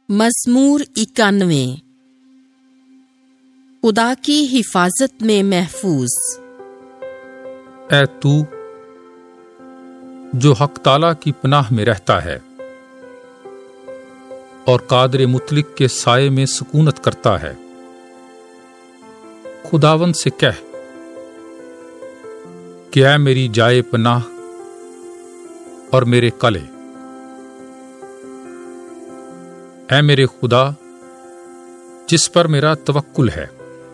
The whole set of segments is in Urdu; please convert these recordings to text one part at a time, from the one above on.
مزمور 91۔ خدا کی حفاظت میں محفوظ۔ اے تو جو حق تعالیٰ کی پناہ میں رہتا ہے اور قادر مطلق کے سائے میں سکونت کرتا ہے، خداوند سے کہہ کہ اے میری جائے پناہ اور میرے قلعے، اے میرے خدا جس پر میرا توکل ہے،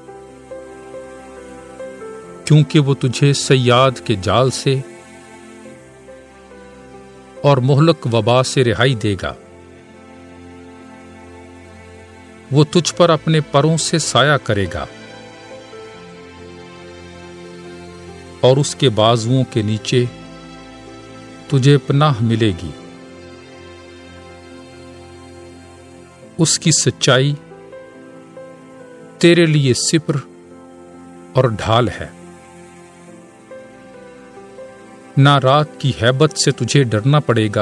کیونکہ وہ تجھے صیاد کے جال سے اور مہلک وبا سے رہائی دے گا۔ وہ تجھ پر اپنے پروں سے سایہ کرے گا اور اس کے بازوؤں کے نیچے تجھے پناہ ملے گی۔ اس کی سچائی تیرے لیے سپر اور ڈھال ہے، نہ رات کی ہیبت سے تجھے ڈرنا پڑے گا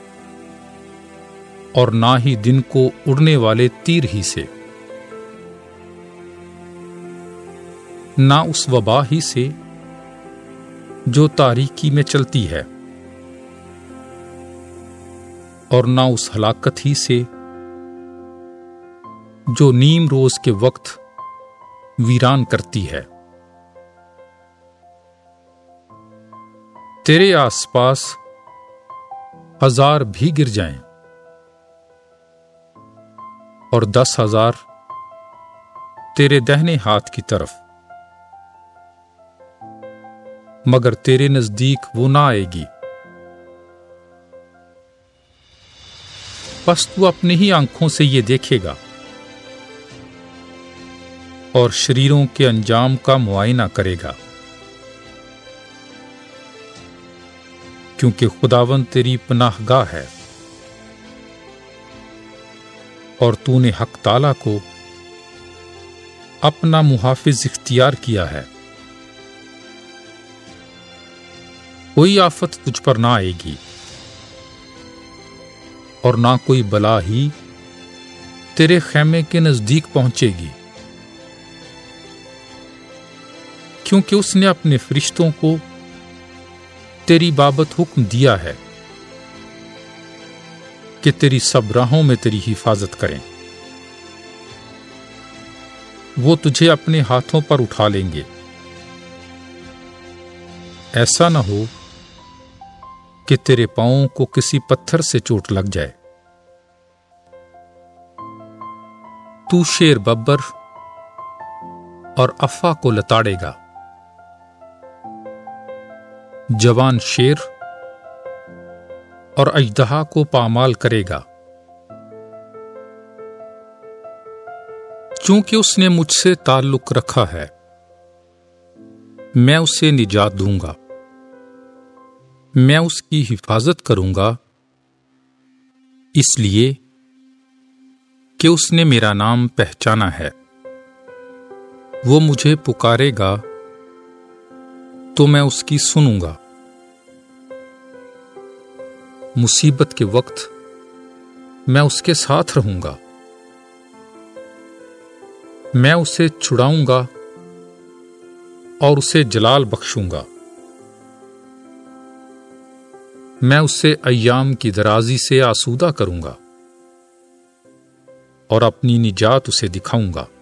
اور نہ ہی دن کو اڑنے والے تیر ہی سے، نہ اس وبا ہی سے جو تاریکی میں چلتی ہے، اور نہ اس ہلاکت ہی سے جو نیم روز کے وقت ویران کرتی ہے۔ تیرے آس پاس 1000 بھی گر جائیں اور 10,000 تیرے دہنے ہاتھ کی طرف، مگر تیرے نزدیک وہ نہ آئے گی۔ بس تو اپنی ہی آنکھوں سے یہ دیکھے گا اور شریروں کے انجام کا معائنہ کرے گا، کیونکہ خداوند تیری پناہ گاہ ہے اور تو نے حق تعالیٰ کو اپنا محافظ اختیار کیا ہے۔ کوئی آفت تجھ پر نہ آئے گی اور نہ کوئی بلا ہی تیرے خیمے کے نزدیک پہنچے گی، کیونکہ اس نے اپنے فرشتوں کو تیری بابت حکم دیا ہے کہ تیری سب راہوں میں تیری حفاظت کریں۔ وہ تجھے اپنے ہاتھوں پر اٹھا لیں گے، ایسا نہ ہو کہ تیرے پاؤں کو کسی پتھر سے چوٹ لگ جائے۔ تو شیر ببر اور افا کو لتاڑے گا، جوان شیر اور اژدہا کو پامال کرے گا۔ چونکہ اس نے مجھ سے تعلق رکھا ہے، میں اسے نجات دوں گا، میں اس کی حفاظت کروں گا، اس لیے کہ اس نے میرا نام پہچانا ہے۔ وہ مجھے پکارے گا تو میں اس کی سنوں گا۔ مصیبت کے وقت میں اس کے ساتھ رہوں گا، میں اسے چھڑاؤں گا اور اسے جلال بخشوں گا۔ میں اسے ایام کی درازی سے آسودہ کروں گا اور اپنی نجات اسے دکھاؤں گا۔